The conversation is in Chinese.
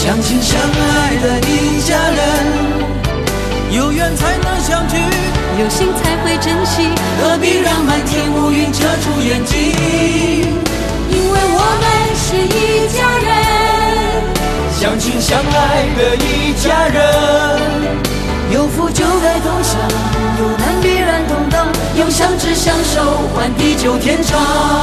相亲相爱的一家人。有缘才能相聚， 有心才会珍惜， 何必让漫天乌云遮住眼睛？ 因为我们是一家人， 相亲相爱的一家人。有福就该同享，有难必然同当，用相知相守换地久天长。